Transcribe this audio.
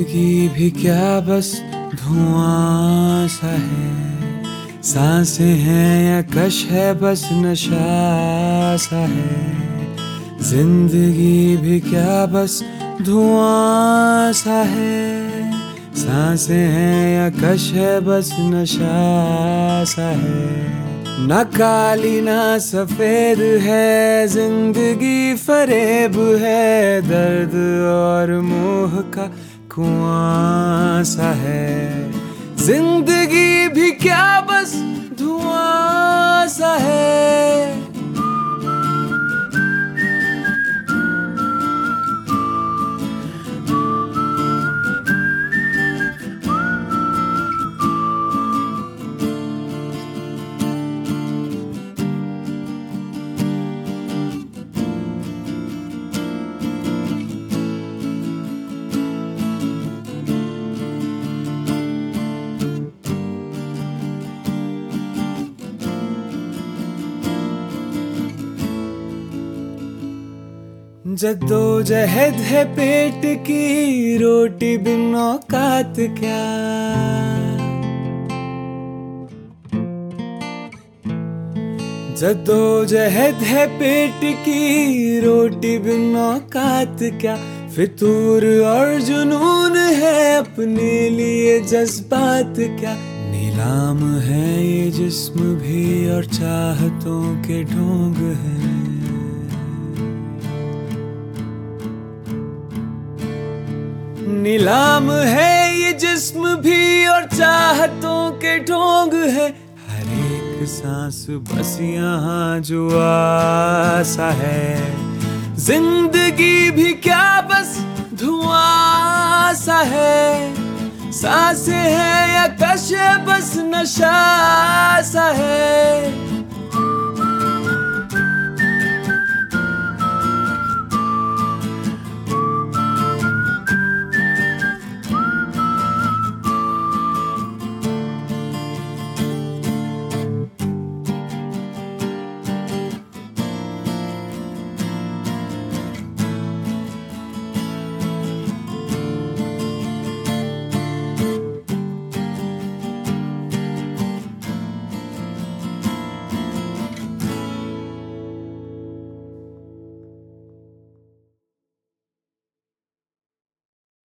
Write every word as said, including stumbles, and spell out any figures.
जिंदगी भी क्या बस धुआं सा है, सांसें हैं या कश है बस नशा सा है। जिंदगी भी क्या बस धुआं सा है, सांसें हैं या कश है बस नशा सा है। ना काली ना सफेद है जिंदगी, फरेब है दर्द और मोह का कुआं सा है। जिंदगी भी क्या बस धुआं सा है। जद्दोजहद है पेट की, रोटी बिन औकात क्या। जद्दोजहद है पेट की, रोटी बिन औकात क्या। फितूर और जुनून है अपने लिए जज्बात क्या। नीलाम है ये जिस्म भी और चाहतों के ढोंग है। नीलाम है ये जिस्म भी और चाहतों के ढोंग है। हर एक सांस बस यहाँ जुआ सा है। जिंदगी भी क्या बस धुआं सा है, सांसें हैं या कश है बस नशा सा है।